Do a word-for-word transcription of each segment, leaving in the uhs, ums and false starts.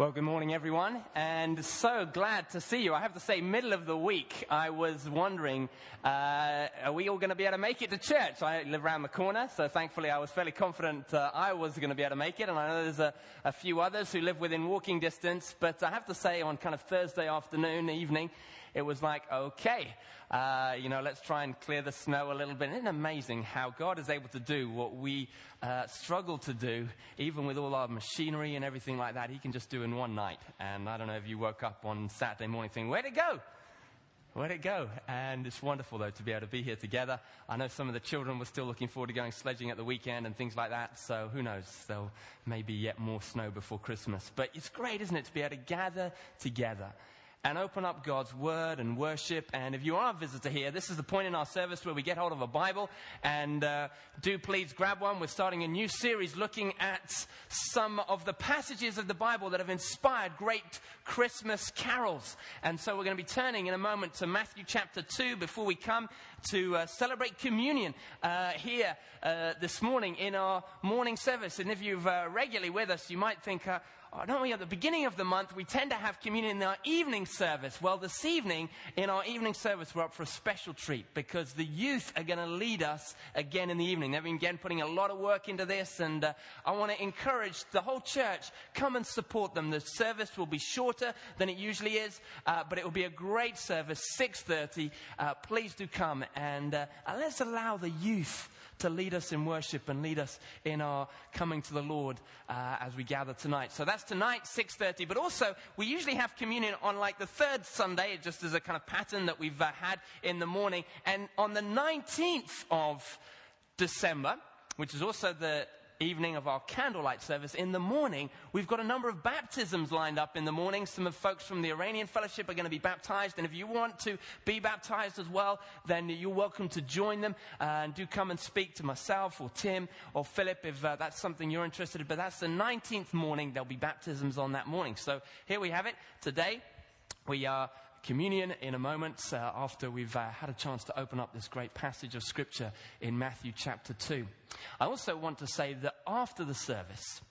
Well, good morning, everyone, and so glad to see you. I have to say, middle of the week, I was wondering, uh, are we all going to be able to make it to church? I live around the corner, so thankfully I was fairly confident uh, I was going to be able to make it, and I know there's a, a few others who live within walking distance, but I have to say, on kind of Thursday afternoon, evening, it was like, okay, uh, you know, let's try and clear the snow a little bit. Isn't it amazing how God is able to do what we uh, struggle to do, even with all our machinery and everything like that? He can just do in one night. And I don't know if you woke up on Saturday morning thinking, where'd it go? Where'd it go? And it's wonderful, though, to be able to be here together. I know some of the children were still looking forward to going sledging at the weekend and things like that. So who knows? There'll maybe yet more snow before Christmas. But it's great, isn't it, to be able to gather together and open up God's Word and worship. And if you are a visitor here, this is the point in our service where we get hold of a Bible. And uh, do please grab one. We're starting a new series looking at some of the passages of the Bible that have inspired great Christmas carols. And so we're going to be turning in a moment to Matthew chapter two before we come to uh, celebrate communion uh, here uh, this morning in our morning service. And if you've uh, regularly with us, you might think, uh, oh, don't we, at the beginning of the month, we tend to have communion in our evening service. Well, this evening, in our evening service, we're up for a special treat because the youth are going to lead us again in the evening. They've been, again, putting a lot of work into this, and uh, I want to encourage the whole church, come and support them. The service will be shorter than it usually is, uh, but it will be a great service, six thirty. Uh, please do come, and uh, let's allow the youth to lead us in worship and lead us in our coming to the Lord uh, as we gather tonight. So that's tonight, six thirty. But also, we usually have communion on like the third Sunday, just as a kind of pattern that we've uh, had in the morning. And on the nineteenth of December, which is also the evening of our candlelight service, in the morning, we've got a number of baptisms lined up in the morning. Some of folks from the Iranian Fellowship are going to be baptized, and if you want to be baptized as well, then you're welcome to join them, uh, and do come and speak to myself or Tim or Philip if uh, that's something you're interested in. But that's the nineteenth morning. There'll be baptisms on that morning. So here we have it. Today, we are communion in a moment uh, after we've uh, had a chance to open up this great passage of Scripture in Matthew chapter two. I also want to say that after the service,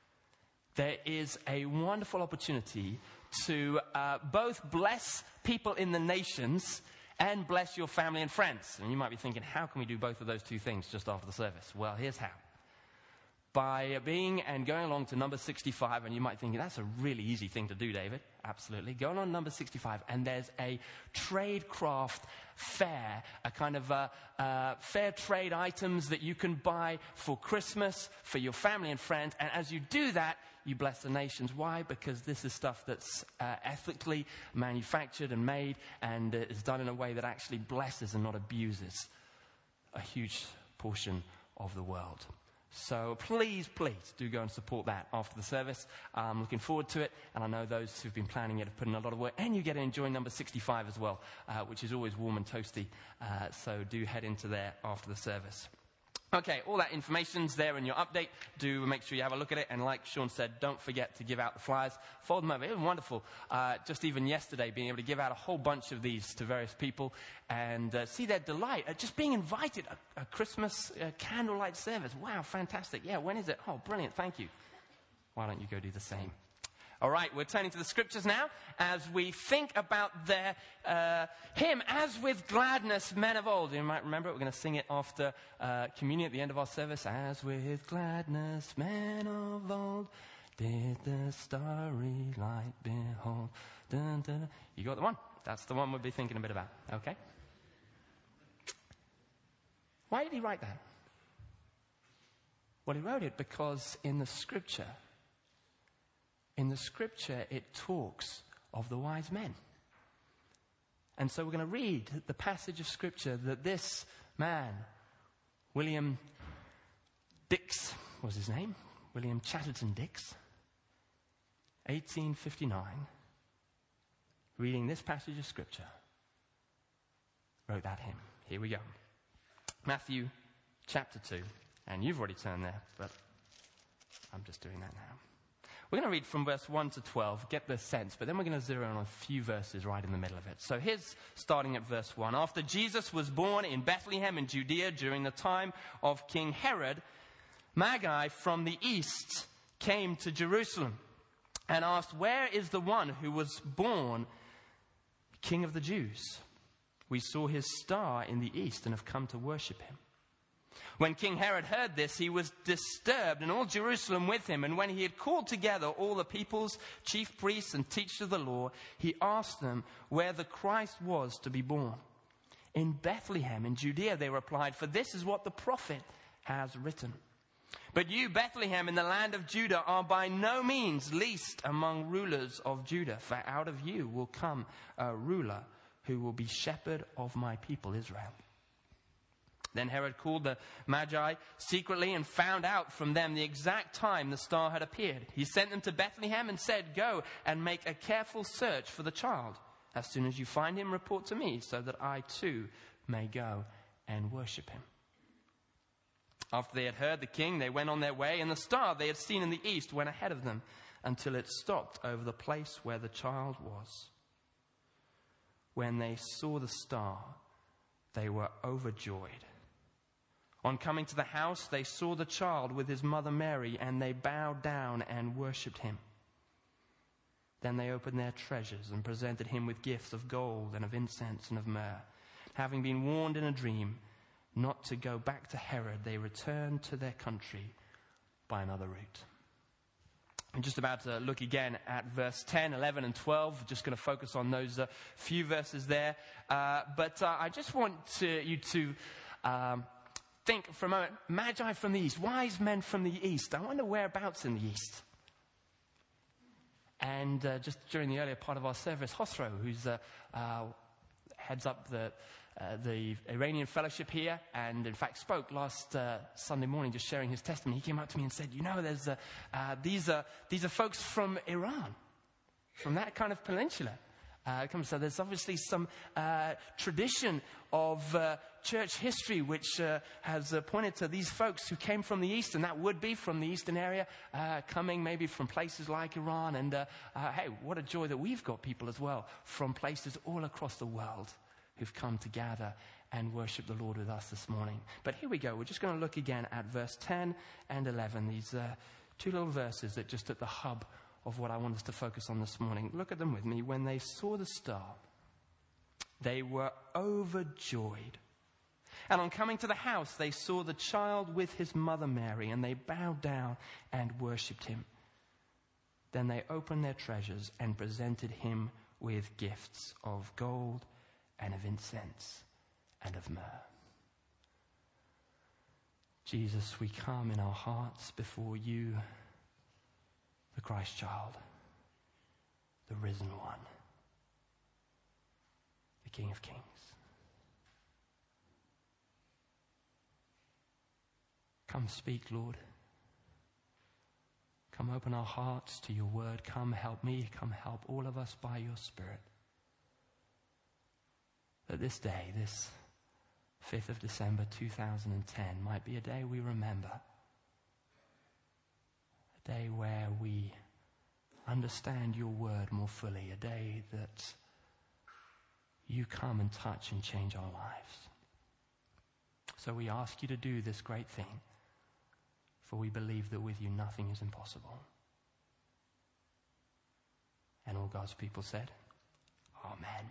there is a wonderful opportunity to uh, both bless people in the nations and bless your family and friends. And you might be thinking, how can we do both of those two things just after the service? Well, here's how. By being and going along to number sixty-five, and you might think, that's a really easy thing to do, David. Absolutely. Go on number sixty-five, and there's a trade craft fair, a kind of uh, uh, fair trade items that you can buy for Christmas, for your family and friends. And as you do that, you bless the nations. Why? Because this is stuff that's uh, ethically manufactured and made, and uh, is done in a way that actually blesses and not abuses a huge portion of the world. So please, please do go and support that after the service. I'm looking forward to it, and I know those who've been planning it have put in a lot of work, and you get to enjoy number sixty-five as well, uh, which is always warm and toasty. Uh, so do head into there after the service. Okay, all that information's there in your update. Do make sure you have a look at it. And like Sean said, don't forget to give out the flyers. Fold them over. It was wonderful. Uh, just even yesterday, being able to give out a whole bunch of these to various people and uh, see their delight at just being invited. A, a Christmas uh, candlelight service. Wow, fantastic. Yeah, when is it? Oh, brilliant. Thank you. Why don't you go do the same? All right, we're turning to the Scriptures now as we think about their uh, hymn, As With Gladness Men of Old. You might remember it. We're going to sing it after uh, communion at the end of our service. As with gladness men of old did the starry light behold. Dun, dun, dun. You got the one? That's the one we'll be thinking a bit about. Okay? Why did he write that? Well, he wrote it because in the Scripture... In the Scripture, it talks of the wise men. And so we're going to read the passage of Scripture that this man, William Dix was his name, William Chatterton Dix, eighteen fifty-nine, reading this passage of Scripture, wrote that hymn. Here we go. Matthew chapter two. And you've already turned there, but I'm just doing that now. We're going to read from verse one to twelve, get the sense, but then we're going to zero in on a few verses right in the middle of it. So here's starting at verse one. After Jesus was born in Bethlehem in Judea during the time of King Herod, Magi from the east came to Jerusalem and asked, "Where is the one who was born King of the Jews? We saw his star in the east and have come to worship him." When King Herod heard this, he was disturbed, and all Jerusalem with him. And when he had called together all the people's chief priests and teachers of the law, he asked them where the Christ was to be born. "In Bethlehem in Judea," they replied, "for this is what the prophet has written. But you, Bethlehem, in the land of Judah, are by no means least among rulers of Judah, for out of you will come a ruler who will be shepherd of my people Israel." Then Herod called the Magi secretly and found out from them the exact time the star had appeared. He sent them to Bethlehem and said, "Go and make a careful search for the child. As soon as you find him, report to me, so that I too may go and worship him." After they had heard the king, they went on their way, and the star they had seen in the east went ahead of them until it stopped over the place where the child was. When they saw the star, they were overjoyed. On coming to the house, they saw the child with his mother Mary, and they bowed down and worshipped him. Then they opened their treasures and presented him with gifts of gold and of incense and of myrrh. Having been warned in a dream not to go back to Herod, they returned to their country by another route. I'm just about to look again at verse ten, eleven, and twelve. Just going to focus on those uh, few verses there. Uh, but uh, I just want to, you to um, think for a moment, Magi from the east, wise men from the east. I wonder whereabouts in the east. And uh, just during the earlier part of our service, Hosro, who's uh, uh, heads up the uh, the Iranian fellowship here, and in fact spoke last uh, Sunday morning, just sharing his testimony. He came up to me and said, "You know, there's uh, uh, these are these are folks from Iran, from that kind of peninsula." Uh, come, so there's obviously some uh, tradition of uh, church history which uh, has uh, pointed to these folks who came from the east, and that would be from the eastern area, uh, coming maybe from places like Iran. And uh, uh, hey, what a joy that we've got people as well from places all across the world who've come to gather and worship the Lord with us this morning. But here we go. We're just going to look again at verse ten and eleven, these uh, two little verses that just at the hub of what I want us to focus on this morning. Look at them with me. When they saw the star, they were overjoyed. And on coming to the house, they saw the child with his mother Mary, and they bowed down and worshipped him. Then they opened their treasures and presented him with gifts of gold and of incense and of myrrh. Jesus, we come in our hearts before you, the Christ child, the risen one, the King of Kings. Come speak, Lord. Come open our hearts to your word. Come help me. Come help all of us by your Spirit. That this day, this fifth of December two thousand ten, might be a day we remember. A day where we understand your word more fully. A day that you come and touch and change our lives. So we ask you to do this great thing, for we believe that with you nothing is impossible. And all God's people said, Amen.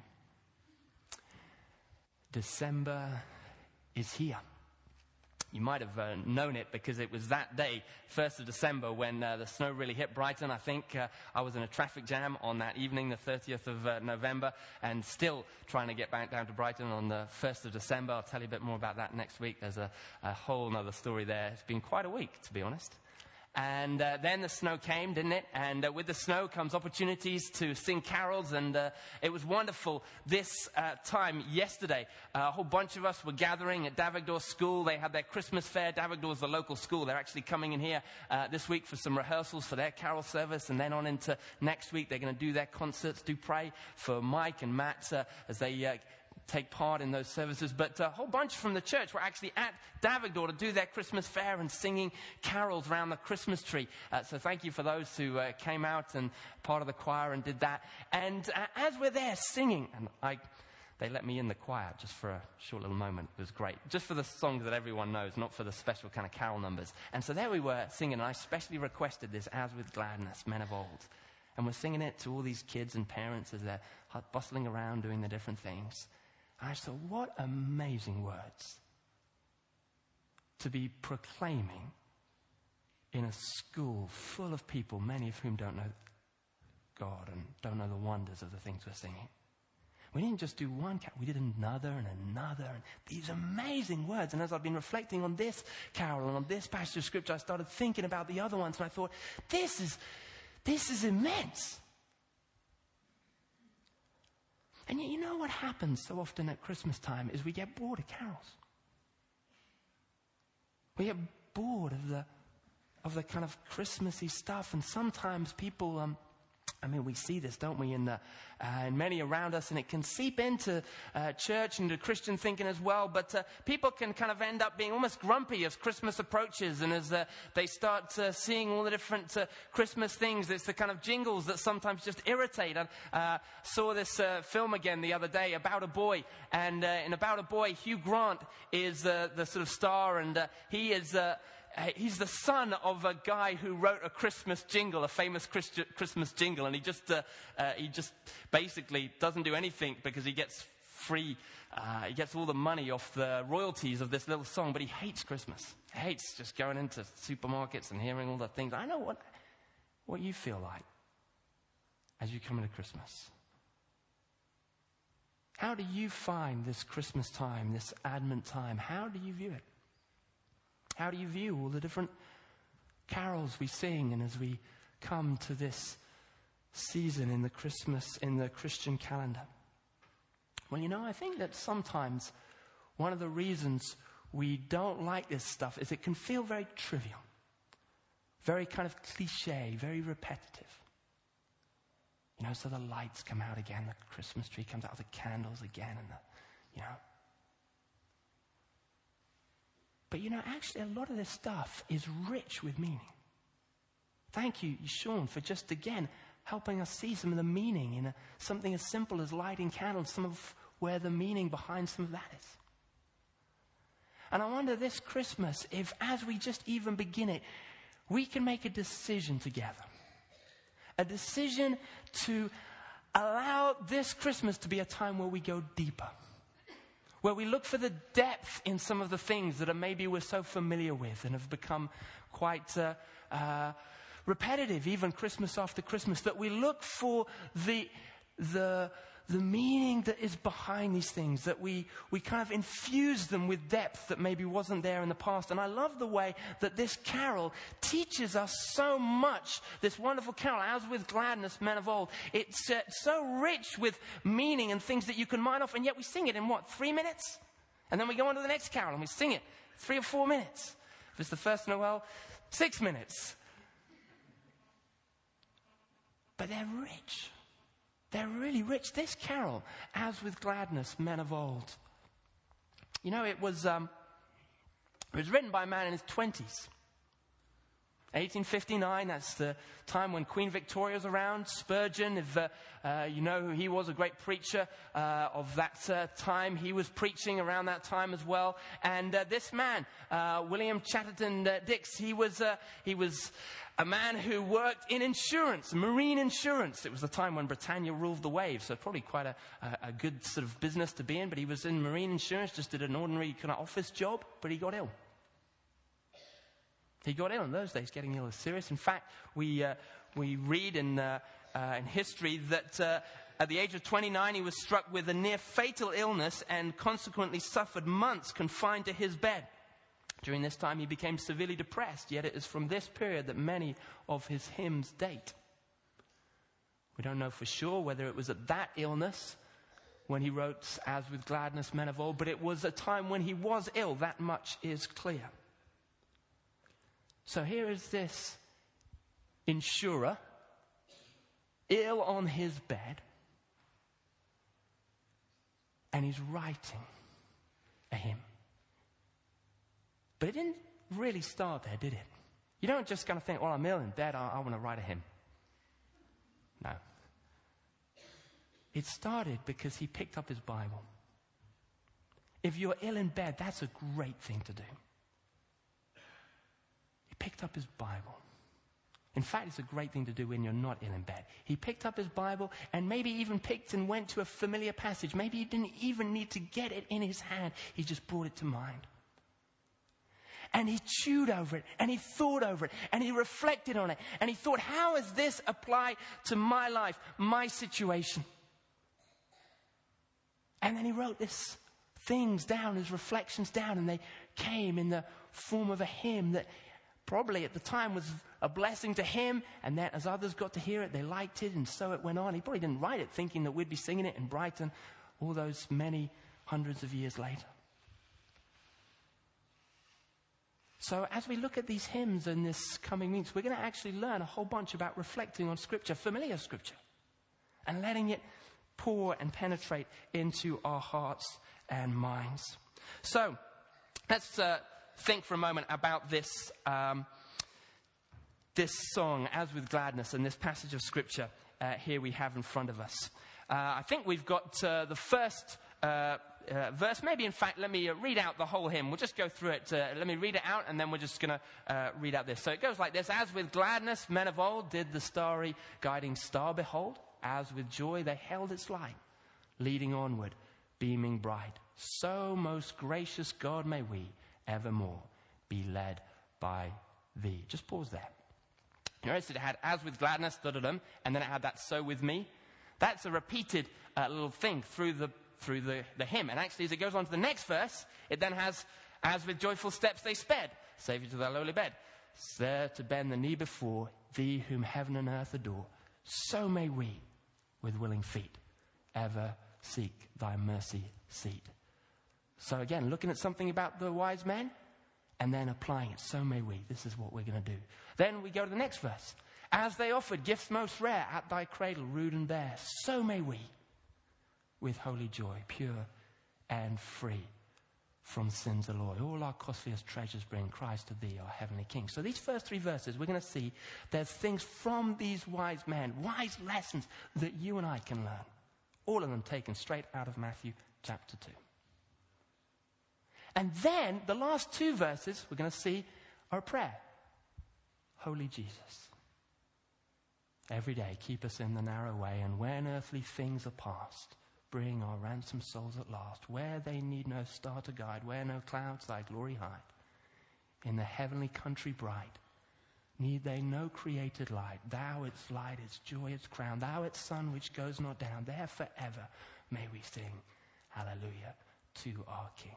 December is here. You might have uh, known it because it was that day, first of December, when uh, the snow really hit Brighton. I think uh, I was in a traffic jam on that evening, the thirtieth of uh, November, and still trying to get back down to Brighton on the first of December. I'll tell you a bit more about that next week. There's a, a whole other story there. It's been quite a week, to be honest. And uh, then the snow came, didn't it? And uh, with the snow comes opportunities to sing carols. And uh, it was wonderful this uh, time yesterday. Uh, a whole bunch of us were gathering at Davigdor School. They had their Christmas fair. Davigdor is the local school. They're actually coming in here uh, this week for some rehearsals for their carol service. And then on into next week, they're going to do their concerts. Do pray for Mike and Matt uh, as they uh, take part in those services. But a whole bunch from the church were actually at Davigdor to do their Christmas fair and singing carols around the Christmas tree. Uh, so thank you for those who uh, came out and part of the choir and did that. And uh, as we're there singing, and I, they let me in the choir just for a short little moment. It was great. Just for the songs that everyone knows, not for the special kind of carol numbers. And so there we were singing, and I specially requested this, As With Gladness, Men of Old. And we're singing it to all these kids and parents as they're bustling around doing the different things. And I just thought, what amazing words to be proclaiming in a school full of people, many of whom don't know God and don't know the wonders of the things we're singing. We didn't just do one carol, we did another and another, and these amazing words. And as I've been reflecting on this carol and on this passage of scripture, I started thinking about the other ones, and I thought, this is, this is immense. And yet, you know what happens so often at Christmas time is we get bored of carols. We get bored of the, of the kind of Christmassy stuff, and sometimes people... Um, I mean, we see this, don't we, in, the, uh, in many around us, and it can seep into uh, church and into Christian thinking as well. But uh, people can kind of end up being almost grumpy as Christmas approaches, and as uh, they start uh, seeing all the different uh, Christmas things. It's the kind of jingles that sometimes just irritate. I uh, saw this uh, film again the other day, About a Boy, and uh, in About a Boy, Hugh Grant is uh, the sort of star, and uh, he is... Uh, He's the son of a guy who wrote a Christmas jingle, a famous Christi- Christmas jingle, and he just uh, uh, he just basically doesn't do anything because he gets free, uh, he gets all the money off the royalties of this little song, but he hates Christmas. He hates just going into supermarkets and hearing all the things. I know what, what you feel like as you come into Christmas. How do you find this Christmas time, this Advent time? How do you view it? How do you view all the different carols we sing, and as we come to this season in the Christmas, in the Christian calendar? Well, you know, I think that sometimes one of the reasons we don't like this stuff is it can feel very trivial, very kind of cliche, very repetitive. You know, so the lights come out again, the Christmas tree comes out, the candles again, and the, you know. But, you know, actually a lot of this stuff is rich with meaning. Thank you, Sean, for just, again, helping us see some of the meaning in a, something as simple as lighting candles, some of where the meaning behind some of that is. And I wonder this Christmas, if as we just even begin it, we can make a decision together. A decision to allow this Christmas to be a time where we go deeper. Where we look for the depth in some of the things that are maybe we're so familiar with and have become quite uh, uh, repetitive, even Christmas after Christmas. That we look for the the the meaning that is behind these things. That we we kind of infuse them with depth that maybe wasn't there in the past. And I love the way that this carol teaches us so much. This wonderful carol, As with Gladness, Men of Old. It's uh, so rich with meaning and things that you can mine off. And yet we sing it in what, three minutes? And then we go on to the next carol and we sing it three or four minutes. If it's the first Noel, six minutes. But they're rich. They're really rich. This carol, As with Gladness, Men of Old. You know, it was um, it was written by a man in his twenties. eighteen fifty-nine, that's the time when Queen Victoria was around. Spurgeon, if uh, uh, you know who he was, a great preacher uh, of that uh, time. He was preaching around that time as well. And uh, this man, uh, William Chatterton uh, Dix, he was uh, he was a man who worked in insurance, marine insurance. It was the time when Britannia ruled the waves, so probably quite a, a, a good sort of business to be in. But he was in marine insurance, just did an ordinary kind of office job, but he got ill. He got ill in those days. Getting ill is serious. In fact, we uh, we read in uh, uh, in history that uh, at the age of twenty-nine, he was struck with a near fatal illness and consequently suffered months confined to his bed. During this time, he became severely depressed. Yet it is from this period that many of his hymns date. We don't know for sure whether it was at that illness when he wrote As with Gladness, Men of Old, but it was a time when he was ill. That much is clear. So here is this insurer, ill on his bed, and he's writing a hymn. But it didn't really start there, did it? You don't just kind of think, well, I'm ill in bed, I, I want to write a hymn. No. It started because he picked up his Bible. If you're ill in bed, that's a great thing to do. He picked up his Bible. In fact, it's a great thing to do when you're not ill in bed. He picked up his Bible and maybe even picked and went to a familiar passage. Maybe he didn't even need to get it in his hand. He just brought it to mind. And he chewed over it, and he thought over it, and he reflected on it. And he thought, how does this apply to my life, my situation? And then he wrote these things down, his reflections down, and they came in the form of a hymn that probably at the time was a blessing to him, and then as others got to hear it, they liked it, and so it went on. He probably didn't write it thinking that we'd be singing it in Brighton all those many hundreds of years later. So as we look at these hymns in this coming weeks, we're going to actually learn a whole bunch about reflecting on Scripture, familiar Scripture, and letting it pour and penetrate into our hearts and minds. So let's uh, think for a moment about this um, this song, As With Gladness, and this passage of Scripture uh, here we have in front of us. Uh, I think we've got uh, the first uh, uh, verse. Maybe, in fact, let me uh, read out the whole hymn. We'll just go through it. Uh, let me read it out, and then we're just going to uh, read out this. So it goes like this. As with gladness men of old did the starry guiding star behold, as with joy they held its light, leading onward, beaming bright. So, most gracious God, may we evermore be led by thee. Just pause there. You notice it had as with gladness, da-da-dum, and then it had that so with me. That's a repeated uh, little thing through the through the, the hymn. And actually, as it goes on to the next verse, it then has, as with joyful steps they sped, Saviour to thy lowly bed, there to bend the knee before thee whom heaven and earth adore. So may we, with willing feet, ever seek thy mercy seat. So again, looking at something about the wise men, and then applying it. So may we. This is what we're going to do. Then we go to the next verse. As they offered gifts most rare at thy cradle, rude and bare, so may we, with holy joy, pure and free from sin's alloy, all our costliest treasures bring Christ to thee, our heavenly King. So these first three verses, we're going to see there's things from these wise men, wise lessons that you and I can learn. All of them taken straight out of Matthew chapter two. And then the last two verses we're going to see are a prayer. Holy Jesus, every day keep us in the narrow way, and when earthly things are past, bring our ransomed souls at last, where they need no star to guide, where no clouds thy glory hide. In the heavenly country bright, need they no created light. Thou its light, its joy, its crown, thou its sun which goes not down. There forever may we sing hallelujah to our King.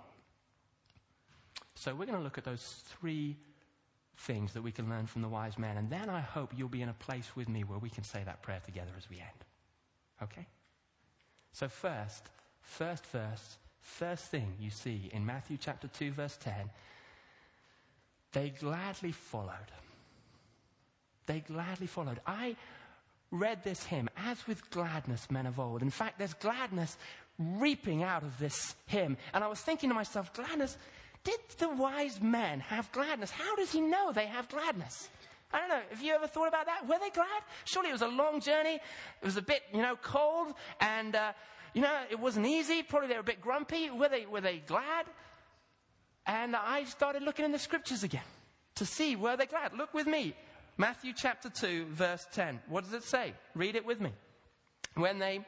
So we're going to look at those three things that we can learn from the wise man. And then I hope you'll be in a place with me where we can say that prayer together as we end. Okay? So first, first verse, first thing you see in Matthew chapter two, verse ten, they gladly followed. They gladly followed. I read this hymn, as with gladness men of old. In fact, there's gladness reaping out of this hymn. And I was thinking to myself, gladness, did the wise men have gladness? How does he know they have gladness? I don't know. Have you ever thought about that? Were they glad? Surely it was a long journey. It was a bit, you know, cold. And, uh, you know, it wasn't easy. Probably they were a bit grumpy. Were they, were they glad? And I started looking in the scriptures again to see, were they glad? Look with me. Matthew chapter two, verse ten. What does it say? Read it with me. When they...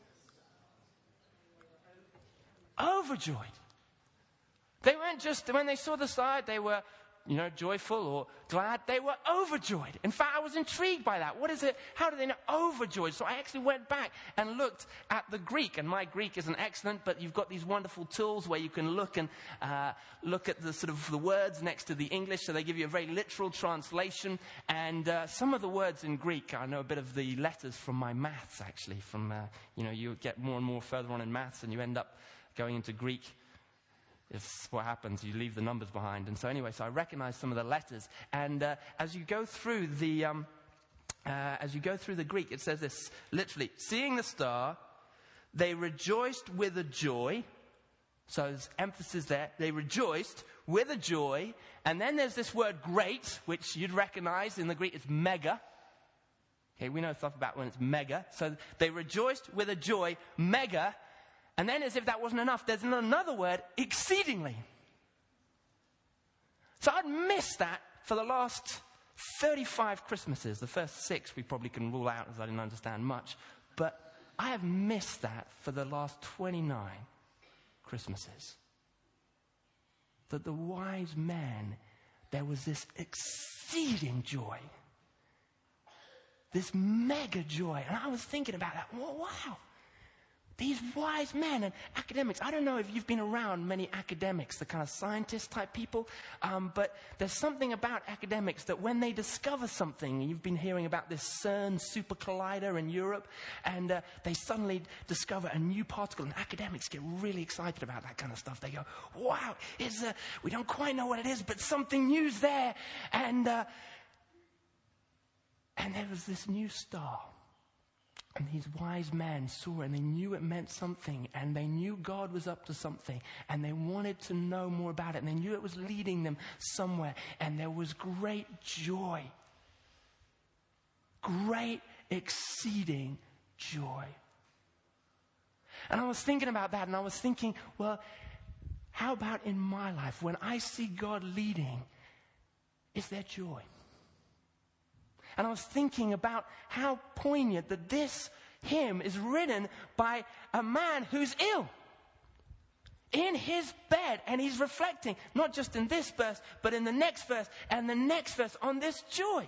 overjoyed. They weren't just, when they saw the star, they were, you know, joyful or glad. They were overjoyed. In fact, I was intrigued by that. What is it? How do they know overjoyed? So I actually went back and looked at the Greek. And my Greek isn't excellent, but you've got these wonderful tools where you can look and uh, look at the sort of the words next to the English. So they give you a very literal translation. And uh, some of the words in Greek, I know a bit of the letters from my maths, actually. From, uh, you know, you get more and more further on in maths and you end up going into Greek. It's what happens. You leave the numbers behind. And so anyway, so I recognize some of the letters. And uh, as you go through the um, uh, as you go through the Greek, it says this, literally, seeing the star, they rejoiced with a joy. So there's emphasis there. They rejoiced with a joy. And then there's this word great, which you'd recognize in the Greek. It's mega. Okay, we know stuff about when it's mega. So they rejoiced with a joy, mega. And then, as if that wasn't enough, there's another word, exceedingly. So I'd missed that for the last thirty-five Christmases. The first six we probably can rule out as I didn't understand much. But I have missed that for the last twenty-nine Christmases. That the wise men, there was this exceeding joy. This mega joy. And I was thinking about that. Well, wow. These wise men and academics. I don't know if you've been around many academics, the kind of scientist type people. Um, but there's something about academics that when they discover something, you've been hearing about this CERN super collider in Europe, and uh, they suddenly discover a new particle, and academics get really excited about that kind of stuff. They go, wow, it's, uh, we don't quite know what it is, but something new's there. And, uh, and there was this new star. And these wise men saw it, and they knew it meant something, and they knew God was up to something, and they wanted to know more about it, and they knew it was leading them somewhere, and there was great joy. Great, exceeding joy. And I was thinking about that, and I was thinking, well, how about in my life, when I see God leading, is there joy? And I was thinking about how poignant that this hymn is written by a man who's ill. In his bed. And he's reflecting, not just in this verse, but in the next verse and the next verse on this joy.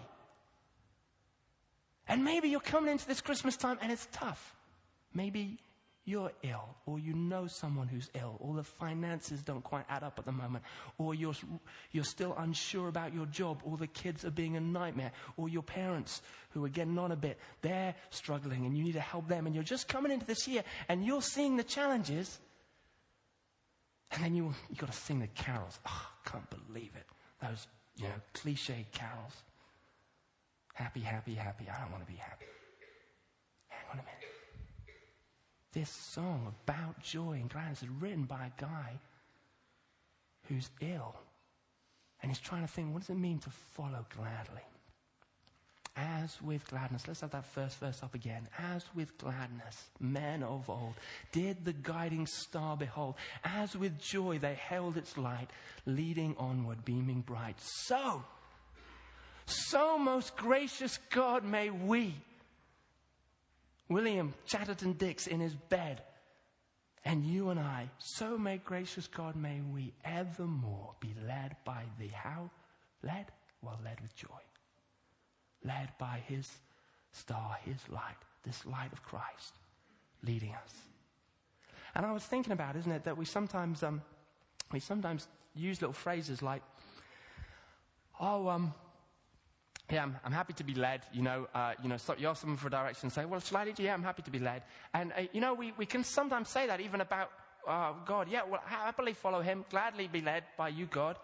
And maybe you're coming into this Christmas time and it's tough. Maybe you're ill, or you know someone who's ill, or the finances don't quite add up at the moment, or you're, you're still unsure about your job, or the kids are being a nightmare, or your parents who are getting on a bit, they're struggling and you need to help them, and you're just coming into this year and you're seeing the challenges, and then you you got to sing the carols. Oh, I can't believe it. Those, you know, cliche carols. Happy, happy, happy. I don't want to be happy. Hang on a minute. This song about joy and gladness is written by a guy who's ill. And he's trying to think, what does it mean to follow gladly? As with gladness, let's have that first verse up again. As with gladness, men of old did the guiding star behold. As with joy they held its light, leading onward, beaming bright. So, so most gracious God, may we, William Chatterton Dix in his bed, and you and I, so may gracious God, may we evermore be led by thee. How led? Well, led with joy. Led by his star, his light, this light of Christ leading us. And I was thinking about, isn't it, that we sometimes um, we sometimes use little phrases like, oh, um, yeah, I'm, I'm happy to be led, you know, uh, you know, so you ask someone for a direction and say, well, shall I lead you? Yeah, I'm happy to be led. And, uh, you know, we, we can sometimes say that even about uh, God. Yeah, well, happily follow him, gladly be led by you, God.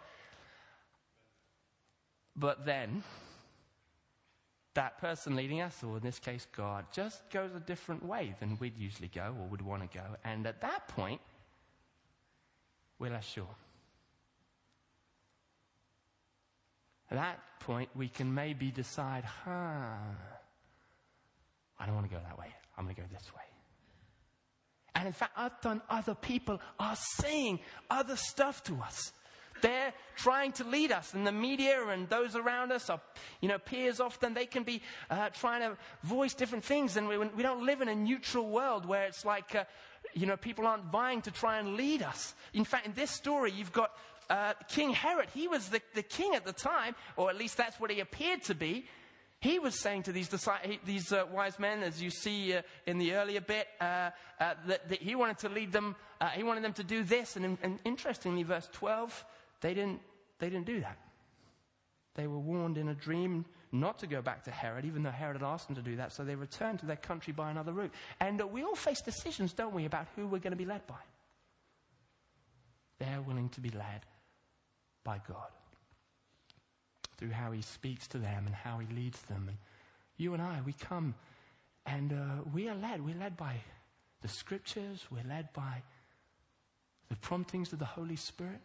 But then, that person leading us, or in this case, God, just goes a different way than we'd usually go or would want to go. And at that point, we're less sure. At that point, we can maybe decide, huh, I don't want to go that way. I'm going to go this way. And in fact, often other people are saying other stuff to us. They're trying to lead us, and the media and those around us are, you know, peers often, they can be uh, trying to voice different things, and we, we don't live in a neutral world where it's like, uh, you know, people aren't vying to try and lead us. In fact, in this story, you've got uh, King Herod. He was the, the king at the time, or at least that's what he appeared to be. He was saying to these these uh, wise men, as you see uh, in the earlier bit, uh, uh, that, that he wanted to lead them, uh, he wanted them to do this, and, and interestingly, verse twelve, They didn't, they didn't do that. They were warned in a dream not to go back to Herod, even though Herod had asked them to do that. So they returned to their country by another route. And uh, we all face decisions, don't we, about who we're going to be led by. They're willing to be led by God through how he speaks to them and how he leads them. And you and I, we come and uh, we are led. We're led by the scriptures. We're led by the promptings of the Holy Spirit.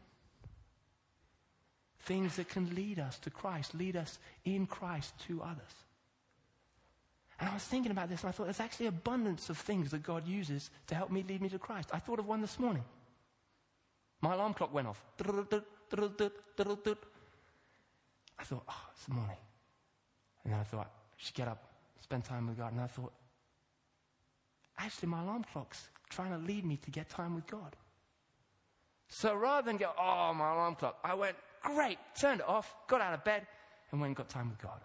Things that can lead us to Christ, lead us in Christ to others. And I was thinking about this, and I thought there's actually abundance of things that God uses to help me lead me to Christ. I thought of one this morning. My alarm clock went off. I thought, oh, it's the morning. And then I thought, I should get up, spend time with God. And I thought, actually, my alarm clock's trying to lead me to get time with God. So rather than go, oh, my alarm clock, I went, great, turned it off, got out of bed, and went and got time with God.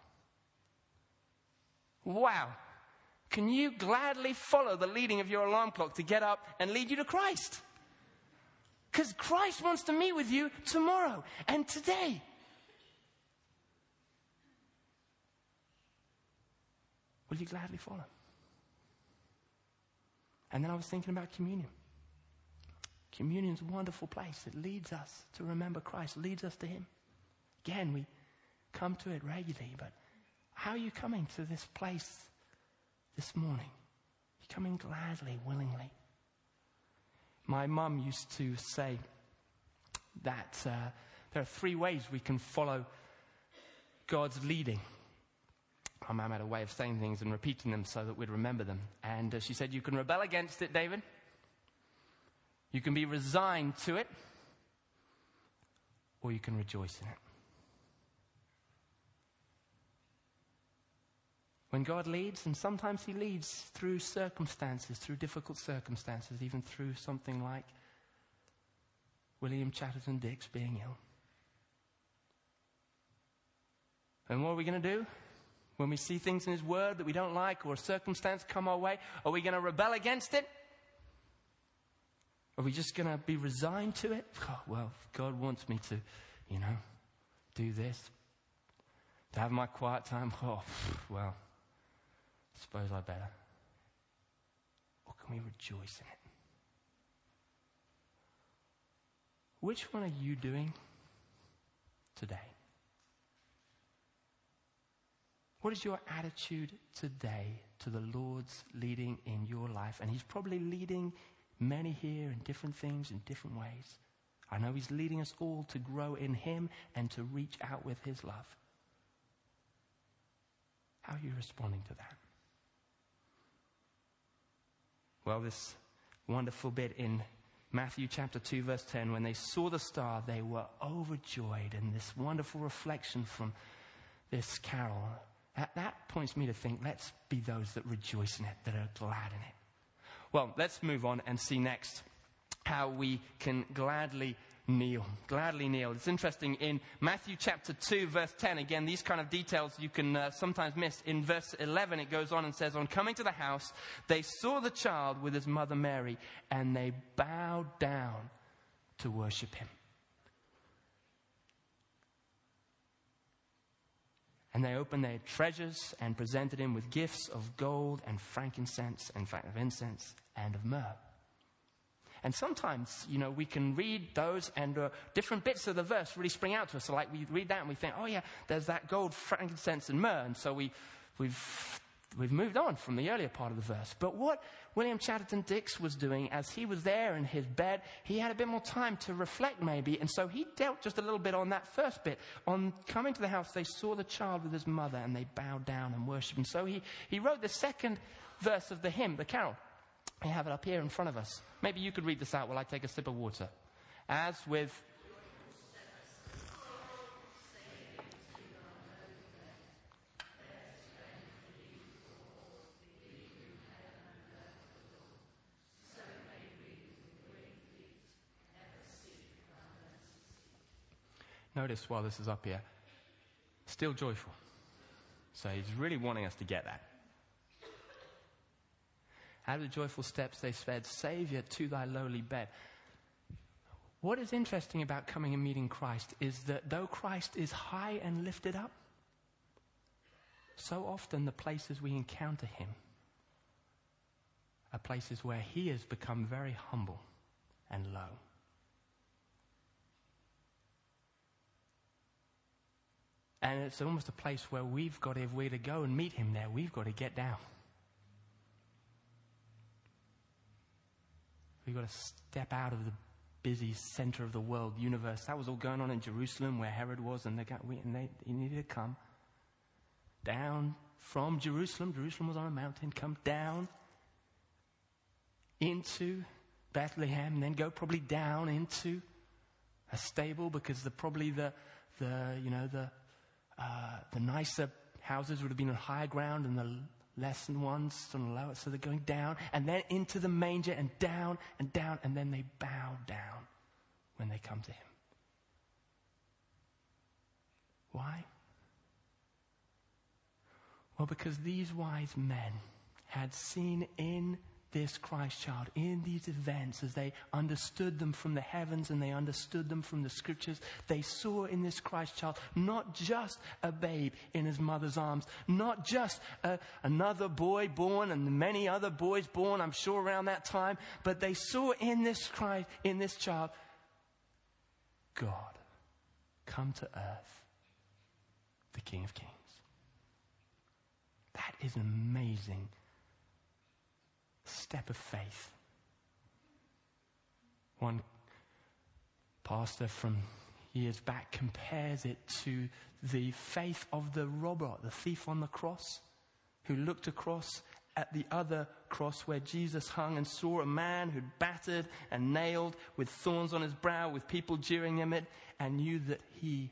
Wow. Can you gladly follow the leading of your alarm clock to get up and lead you to Christ? Because Christ wants to meet with you tomorrow and today. Will you gladly follow? And then I was thinking about communion. Communion's a wonderful place. It leads us to remember Christ, leads us to Him. Again, we come to it regularly, but how are you coming to this place this morning? You're coming gladly, willingly. My mum used to say that uh, there are three ways we can follow God's leading. My mum had a way of saying things and repeating them so that we'd remember them. And uh, she said, you can rebel against it, David. You can be resigned to it. Or you can rejoice in it. When God leads, and sometimes He leads through circumstances, through difficult circumstances, even through something like William Chatterton Dix being ill. And what are we going to do? When we see things in His Word that we don't like, or a circumstance come our way, are we going to rebel against it? Are we just going to be resigned to it? Oh, well, God wants me to, you know, do this, to have my quiet time. Oh, well, I suppose I better. Or can we rejoice in it? Which one are you doing today? What is your attitude today to the Lord's leading in your life? And He's probably leading many here in different things, in different ways. I know He's leading us all to grow in Him and to reach out with His love. How are you responding to that? Well, this wonderful bit in Matthew chapter two, verse ten, when they saw the star, they were overjoyed. And this wonderful reflection from this carol, that, that points me to think, let's be those that rejoice in it, that are glad in it. Well, let's move on and see next how we can gladly kneel. Gladly kneel. It's interesting, in Matthew chapter two, verse ten, again, these kind of details you can uh, sometimes miss. In verse eleven, it goes on and says, on coming to the house, they saw the child with His mother Mary, and they bowed down to worship Him. And they opened their treasures and presented Him with gifts of gold and frankincense, in fact, of incense and of myrrh. And sometimes, you know, we can read those and uh, different bits of the verse really spring out to us. So like we read that and we think, oh yeah, there's that gold, frankincense and myrrh. And so we, we've, we've moved on from the earlier part of the verse. But what William Chatterton Dix was doing as he was there in his bed, he had a bit more time to reflect maybe. And so he dealt just a little bit on that first bit. On coming to the house, they saw the child with his mother and they bowed down and worshipped. And so he, he wrote the second verse of the hymn, the carol. We have it up here in front of us. Maybe you could read this out while I take a sip of water. As with... Notice while this is up here, still joyful. So he's really wanting us to get that. Out of the joyful steps they sped, Saviour, to thy lowly bed. What is interesting about coming and meeting Christ is that though Christ is high and lifted up, so often the places we encounter Him are places where He has become very humble and low. And it's almost a place where we've got to, if we're to go and meet Him there, we've got to get down. We've got to step out of the busy center of the world universe. That was all going on in Jerusalem where Herod was, and they, got, we, and they he needed to come down from Jerusalem. Jerusalem was on a mountain. Come down into Bethlehem, and then go probably down into a stable, because the probably the the you know the uh, the nicer houses would have been on higher ground and the lesser ones on the lower. So they're going down and then into the manger and down and down, and then they bow down when they come to him. Why? Well, because these wise men had seen in this Christ child, in these events, as they understood them from the heavens and they understood them from the scriptures, they saw in this Christ child not just a babe in his mother's arms, not just a, another boy born and many other boys born, I'm sure, around that time, but they saw in this Christ, in this child, God come to earth, the King of Kings. That is an amazing step of faith. One pastor from years back compares it to the faith of the robber, the thief on the cross, who looked across at the other cross where Jesus hung and saw a man who'd battered and nailed with thorns on his brow, with people jeering him at, and knew that he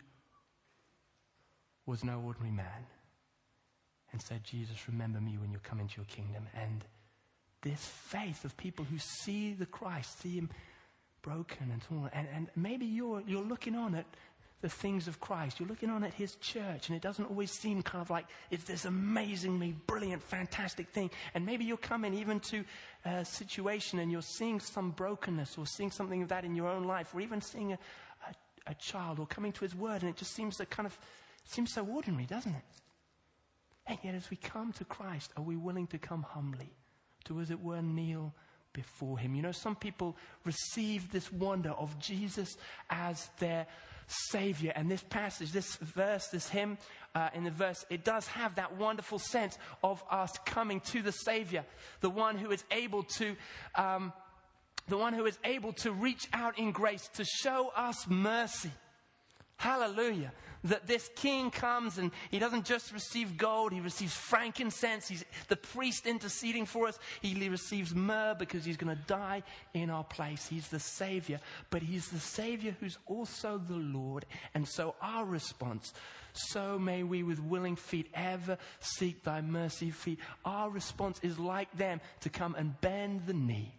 was no ordinary man, and said, Jesus, remember me when you come into your kingdom. And this faith of people who see the Christ, see him broken and torn. And, and maybe you're, you're looking on at the things of Christ. You're looking on at his church, and it doesn't always seem kind of like it's this amazingly brilliant, fantastic thing. And maybe you're coming even to a situation and you're seeing some brokenness or seeing something of that in your own life, or even seeing a, a, a child or coming to his word, and it just seems to kind of seems so ordinary, doesn't it? And yet as we come to Christ, are we willing to come humbly, to, as it were, kneel before him? You know, some people receive this wonder of Jesus as their Savior. And this passage, this verse, this hymn uh, in the verse, it does have that wonderful sense of us coming to the Savior, the one who is able to... Um, the one who is able to reach out in grace, to show us mercy. Hallelujah. That this king comes and he doesn't just receive gold, he receives frankincense. He's the priest interceding for us. He receives myrrh because he's going to die in our place. He's the Savior, but he's the Savior who's also the Lord. And so our response, so may we with willing feet ever seek thy mercy feet. Our response is like them, to come and bend the knee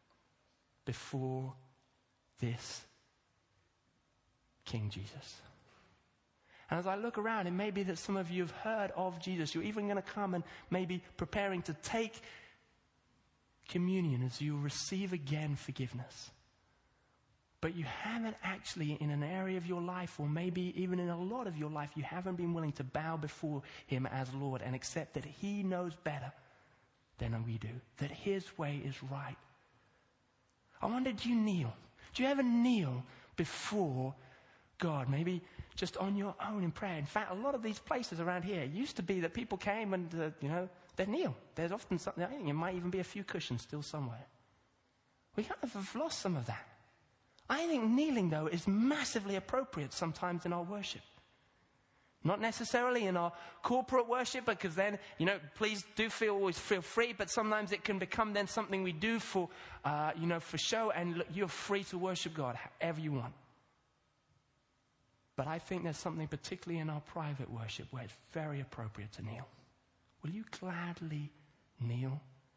before this King Jesus. And as I look around, it may be that some of you have heard of Jesus. You're even going to come and maybe preparing to take communion as you receive again forgiveness. But you haven't actually, in an area of your life, or maybe even in a lot of your life, you haven't been willing to bow before him as Lord and accept that he knows better than we do, that his way is right. I wonder, do you kneel? Do you ever kneel before God? Maybe just on your own in prayer. In fact, a lot of these places around here, it used to be that people came and, uh, you know, they'd kneel. There's often something, I think there might even be a few cushions still somewhere. We kind of have lost some of that. I think kneeling, though, is massively appropriate sometimes in our worship. Not necessarily in our corporate worship, because then, you know, please do feel always feel free, but sometimes it can become then something we do for, uh, you know, for show, and look, you're free to worship God however you want. But I think there's something particularly in our private worship where it's very appropriate to kneel. Will you gladly kneel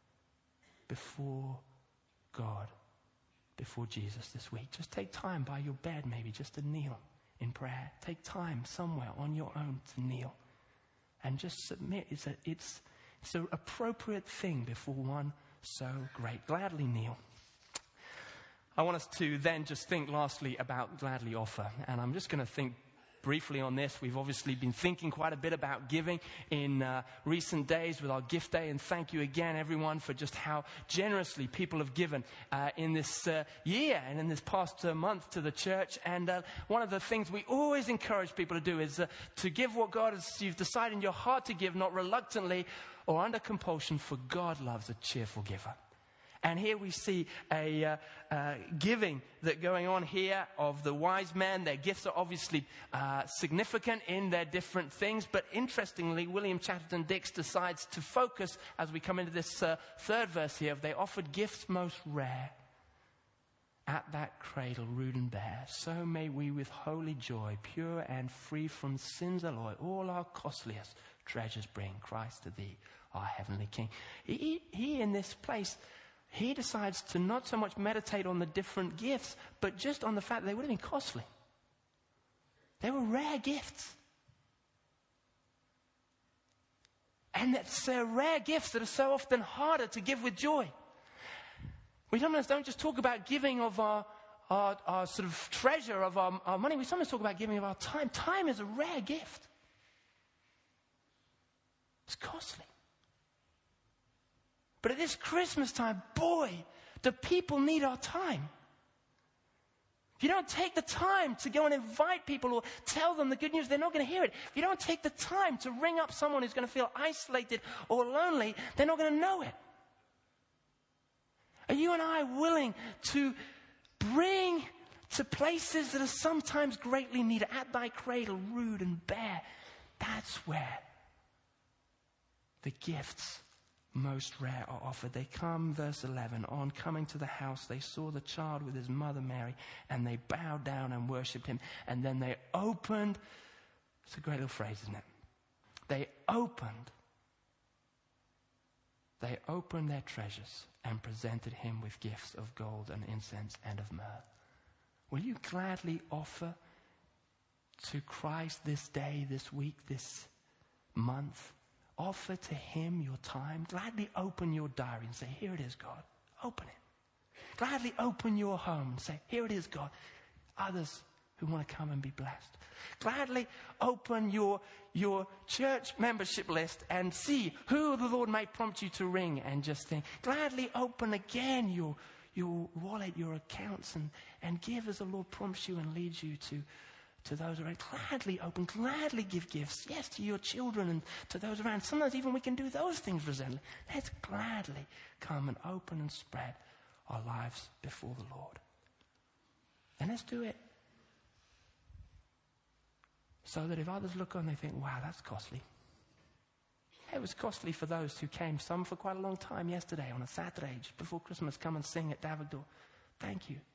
before God, before Jesus this week? Just take time by your bed maybe just to kneel in prayer. Take time somewhere on your own to kneel. And just submit. It's, a, it's, it's an appropriate thing before one so great. Gladly kneel. I want us to then just think lastly about gladly offer. And I'm just going to think briefly on this. We've obviously been thinking quite a bit about giving in uh, recent days with our gift day. And thank you again, everyone, for just how generously people have given uh, in this uh, year and in this past uh, month to the church. And uh, one of the things we always encourage people to do is uh, to give what God has, you've decided in your heart to give, not reluctantly or under compulsion, for God loves a cheerful giver. And here we see a uh, uh, giving that going on here of the wise men. Their gifts are obviously uh, significant in their different things. But interestingly, William Chatterton Dix decides to focus, as we come into this uh, third verse here, of they offered gifts most rare. At that cradle rude and bare, so may we with holy joy, pure and free from sin's alloy, all our costliest treasures bring Christ to thee, our heavenly King. He, he in this place, he decides to not so much meditate on the different gifts, but just on the fact that they would have been costly. They were rare gifts. And it's uh, rare gifts that are so often harder to give with joy. We sometimes don't just talk about giving of our, our, our sort of treasure, of our, our money. We sometimes talk about giving of our time. Time is a rare gift. It's costly. But at this Christmas time, boy, do people need our time. If you don't take the time to go and invite people or tell them the good news, they're not going to hear it. If you don't take the time to ring up someone who's going to feel isolated or lonely, they're not going to know it. Are you and I willing to bring to places that are sometimes greatly needed? At thy cradle, rude and bare. That's where the gifts most rare are offered. They come, verse eleven, on coming to the house, they saw the child with his mother Mary, and they bowed down and worshipped him. And then they opened, it's a great little phrase, isn't it? They opened, they opened their treasures and presented him with gifts of gold and incense and of myrrh. Will you gladly offer to Christ this day, this week, this month? Offer to him your time. Gladly open your diary and say, here it is, God. Open it. Gladly open your home and say, here it is, God. Others who want to come and be blessed. Gladly open your, your church membership list and see who the Lord may prompt you to ring and just think. Gladly open again your, your wallet, your accounts, and, and give as the Lord prompts you and leads you to to those around. Gladly open, gladly give gifts. Yes, to your children and to those around. Sometimes even we can do those things resentfully. Let's gladly come and open and spread our lives before the Lord. And let's do it so that if others look on, they think, wow, that's costly. It was costly for those who came, some for quite a long time yesterday on a Saturday, just before Christmas, come and sing at Davigdor. Thank you.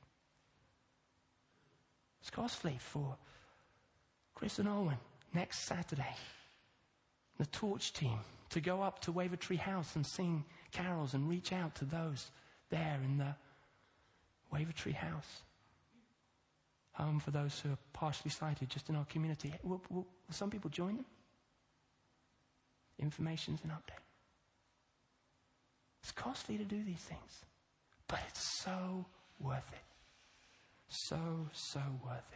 It's costly for Chris and Owen next Saturday, the Torch team, to go up to Wavertree House and sing carols and reach out to those there in the Wavertree House. Home for those who are partially sighted just in our community. Will, will, will some people join them? Information's an update. It's costly to do these things, but it's so worth it. So, so worth it.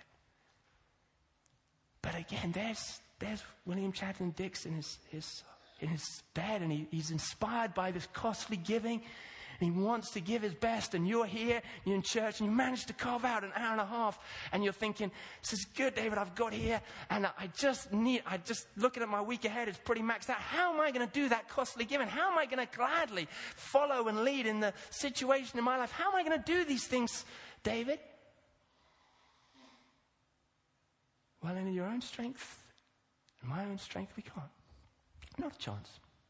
But again, there's there's William Chatton Dix in his, his in his bed, and he, he's inspired by this costly giving, and he wants to give his best, and you're here, you're in church, and you manage to carve out an hour and a half, and you're thinking, this is good, David, I've got here, and I just need, I just looking at my week ahead, it's pretty maxed out. How am I going to do that costly giving? How am I going to gladly follow and lead in the situation in my life? How am I going to do these things, David? Well, in your own strength, in my own strength, we can't. Not a chance.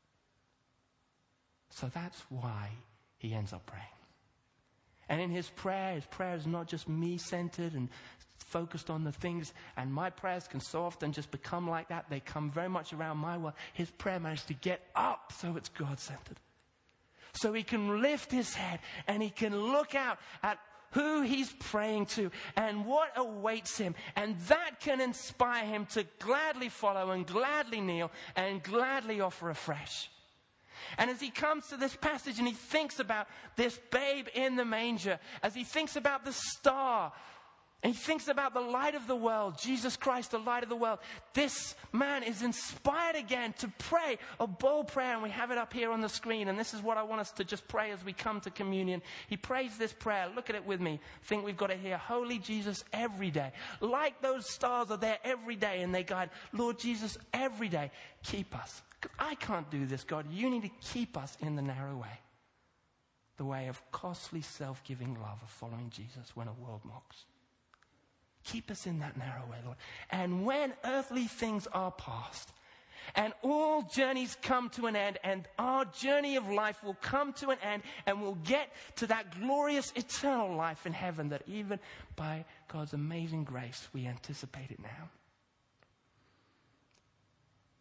So that's why he ends up praying. And in his prayer, his prayer is not just me-centered and focused on the things, and my prayers can so often just become like that. They come very much around my world. His prayer managed to get up so it's God-centered. So he can lift his head and he can look out at who he's praying to and what awaits him. And that can inspire him to gladly follow and gladly kneel and gladly offer afresh. And as he comes to this passage and he thinks about this babe in the manger, as he thinks about the star, and he thinks about the light of the world, Jesus Christ, the light of the world, this man is inspired again to pray a bold prayer, and we have it up here on the screen, and this is what I want us to just pray as we come to communion. He prays this prayer. Look at it with me. I think we've got it here. Holy Jesus, every day. Like those stars are there every day, and they guide. Lord Jesus, every day, keep us. I can't do this, God. You need to keep us in the narrow way. The way of costly self-giving love of following Jesus when a world mocks. Keep us in that narrow way, Lord. And when earthly things are past, and all journeys come to an end, and our journey of life will come to an end, and we'll get to that glorious eternal life in heaven that even by God's amazing grace, we anticipate it now.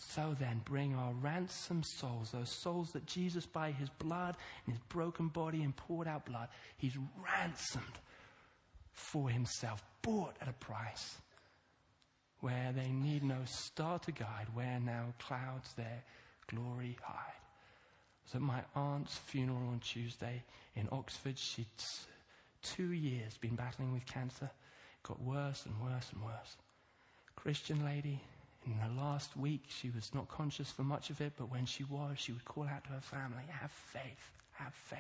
So then, bring our ransomed souls, those souls that Jesus, by his blood and his broken body and poured out blood, he's ransomed for himself, bought at a price, where they need no star to guide, where now clouds their glory hide. I was at my aunt's funeral on Tuesday in Oxford. She'd two years been battling with cancer. It got worse and worse and worse. Christian lady. In the last week, she was not conscious for much of it, but when she was, she would call out to her family, have faith, have faith.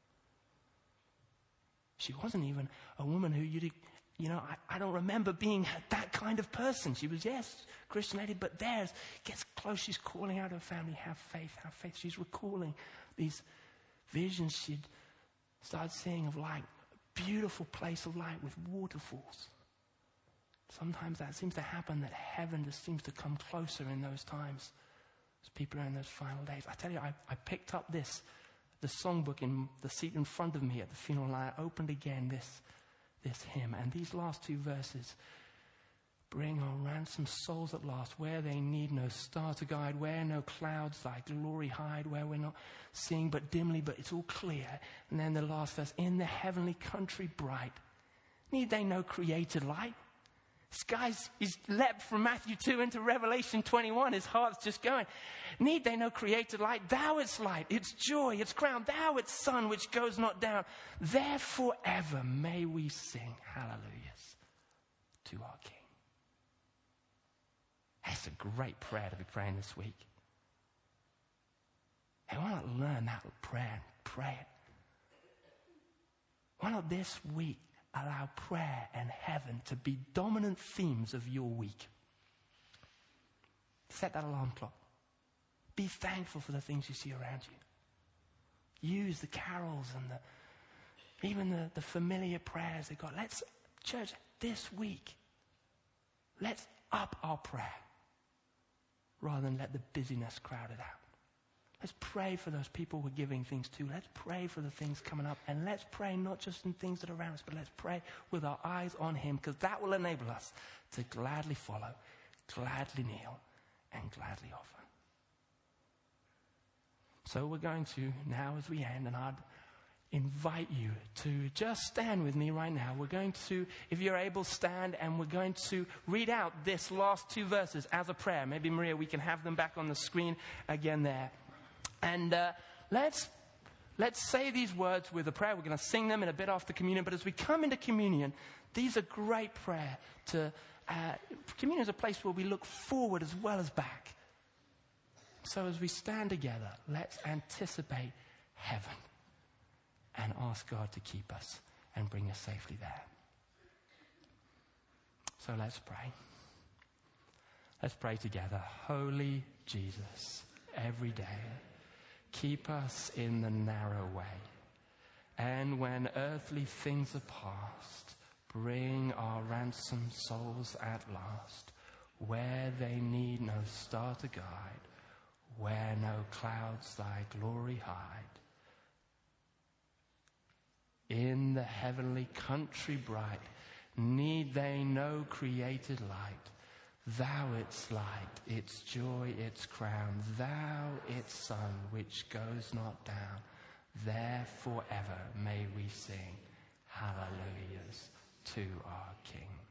She wasn't even a woman who you'd, you know, I, I don't remember being that kind of person. She was, yes, Christian lady, but theirs gets close. She's calling out to her family, have faith, have faith. She's recalling these visions she'd started seeing of light, a beautiful place of light with waterfalls. Sometimes that seems to happen, that heaven just seems to come closer in those times as people are in those final days. I tell you, I, I picked up this, the songbook in the seat in front of me at the funeral, and I opened again this, this hymn. And these last two verses, bring our ransomed souls at last, where they need no star to guide, where no clouds thy glory hide, where we're not seeing but dimly, but it's all clear. And then the last verse, in the heavenly country bright, need they no created light? This guy's, he's leapt from Matthew two into Revelation twenty-one. His heart's just going. Need they no created light? Thou its light, its joy, its crown. Thou its sun which goes not down. Therefore ever may we sing hallelujahs to our King. That's a great prayer to be praying this week. Hey, why not learn that prayer and pray it? Why not this week allow prayer and heaven to be dominant themes of your week? Set that alarm clock. Be thankful for the things you see around you. Use the carols and the, even the, the familiar prayers they've got. Let's, church, this week, let's up our prayer rather than let the busyness crowd it out. Let's pray for those people we're giving things to. Let's pray for the things coming up. And let's pray not just in things that are around us, but let's pray with our eyes on him, because that will enable us to gladly follow, gladly kneel, and gladly offer. So we're going to, now as we end, and I'd invite you to just stand with me right now. We're going to, if you're able, stand, and we're going to read out this last two verses as a prayer. Maybe, Maria, we can have them back on the screen again there. And uh, let's let's say these words with a prayer. We're going to sing them in a bit after communion. But as we come into communion, these are great prayer. To uh, communion is a place where we look forward as well as back. So as we stand together, let's anticipate heaven and ask God to keep us and bring us safely there. So let's pray. Let's pray together. Holy Jesus, every day, keep us in the narrow way. And when earthly things are past, bring our ransomed souls at last, where they need no star to guide, where no clouds thy glory hide. In the heavenly country bright, need they no created light. Thou its light, its joy, its crown, thou its sun which goes not down. There forever may we sing hallelujahs to our King.